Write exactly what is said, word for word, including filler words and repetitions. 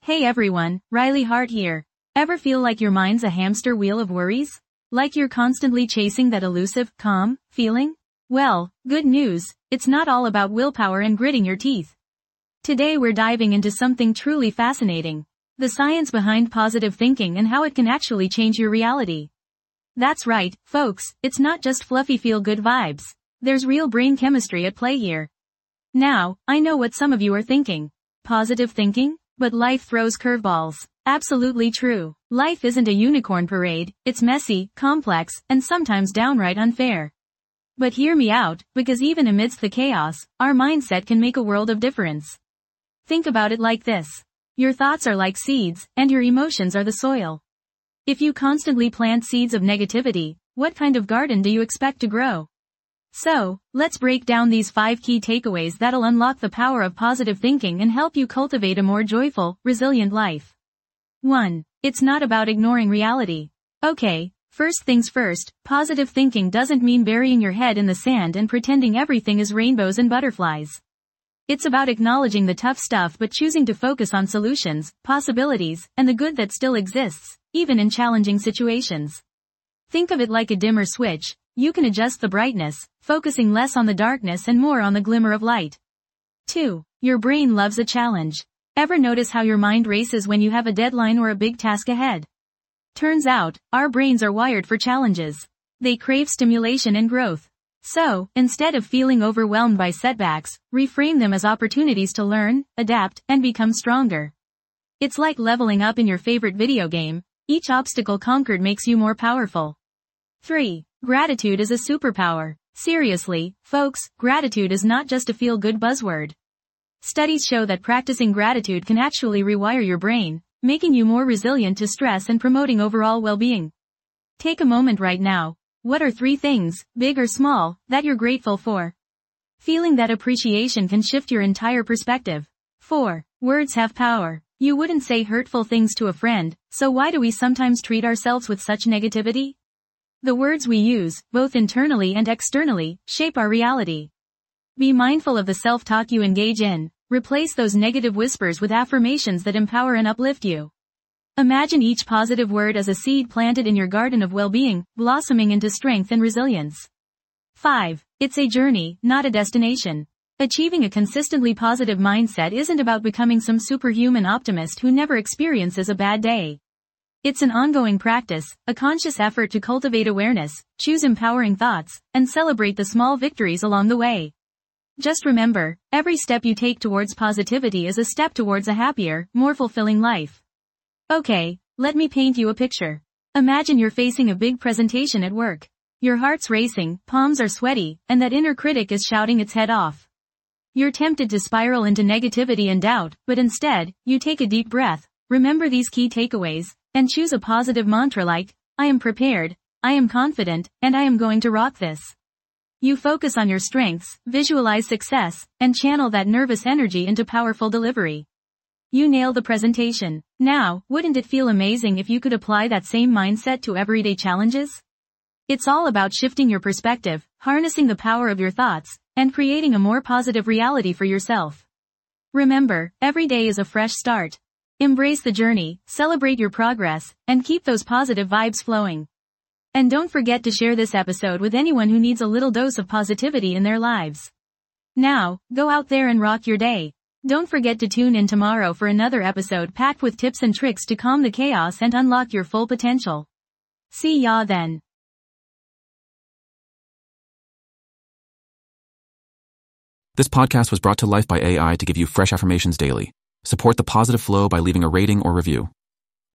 Hey everyone, Riley Hart here. Ever feel like your mind's a hamster wheel of worries? Like you're constantly chasing that elusive, calm, feeling? Well, good news, it's not all about willpower and gritting your teeth. Today we're diving into something truly fascinating. The science behind positive thinking and how it can actually change your reality. That's right, folks, it's not just fluffy feel-good vibes. There's real brain chemistry at play here. Now, I know what some of you are thinking. Positive thinking? But life throws curveballs. Absolutely true. Life isn't a unicorn parade, it's messy, complex, and sometimes downright unfair. But hear me out, because even amidst the chaos, our mindset can make a world of difference. Think about it like this. Your thoughts are like seeds, and your emotions are the soil. If you constantly plant seeds of negativity, what kind of garden do you expect to grow? So, let's break down these five key takeaways that'll unlock the power of positive thinking and help you cultivate a more joyful, resilient life. one. It's not about ignoring reality. Okay, first things first, positive thinking doesn't mean burying your head in the sand and pretending everything is rainbows and butterflies. It's about acknowledging the tough stuff but choosing to focus on solutions, possibilities, and the good that still exists, even in challenging situations. Think of it like a dimmer switch. You can adjust the brightness, focusing less on the darkness and more on the glimmer of light. two. Your brain loves a challenge. Ever notice how your mind races when you have a deadline or a big task ahead? Turns out, our brains are wired for challenges. They crave stimulation and growth. So, instead of feeling overwhelmed by setbacks, reframe them as opportunities to learn, adapt, and become stronger. It's like leveling up in your favorite video game. Each obstacle conquered makes you more powerful. three. Gratitude is a superpower. Seriously, folks, gratitude is not just a feel-good buzzword. Studies show that practicing gratitude can actually rewire your brain, making you more resilient to stress and promoting overall well-being. Take a moment right now. What are three things, big or small, that you're grateful for? Feeling that appreciation can shift your entire perspective. four. Words have power. You wouldn't say hurtful things to a friend, so why do we sometimes treat ourselves with such negativity? The words we use, both internally and externally, shape our reality. Be mindful of the self-talk you engage in. Replace those negative whispers with affirmations that empower and uplift you. Imagine each positive word as a seed planted in your garden of well-being, blossoming into strength and resilience. five. It's a journey, not a destination. Achieving a consistently positive mindset isn't about becoming some superhuman optimist who never experiences a bad day. It's an ongoing practice, a conscious effort to cultivate awareness, choose empowering thoughts, and celebrate the small victories along the way. Just remember, every step you take towards positivity is a step towards a happier, more fulfilling life. Okay, let me paint you a picture. Imagine you're facing a big presentation at work. Your heart's racing, palms are sweaty, and that inner critic is shouting its head off. You're tempted to spiral into negativity and doubt, but instead, you take a deep breath, remember these key takeaways, and choose a positive mantra like, I am prepared, I am confident, and I am going to rock this. You focus on your strengths, visualize success, and channel that nervous energy into powerful delivery. You nail the presentation. Now, wouldn't it feel amazing if you could apply that same mindset to everyday challenges? It's all about shifting your perspective, harnessing the power of your thoughts, and creating a more positive reality for yourself. Remember, every day is a fresh start. Embrace the journey, celebrate your progress, and keep those positive vibes flowing. And don't forget to share this episode with anyone who needs a little dose of positivity in their lives. Now, go out there and rock your day. Don't forget to tune in tomorrow for another episode packed with tips and tricks to calm the chaos and unlock your full potential. See ya then. This podcast was brought to life by A I to give you fresh affirmations daily. Support the positive flow by leaving a rating or review.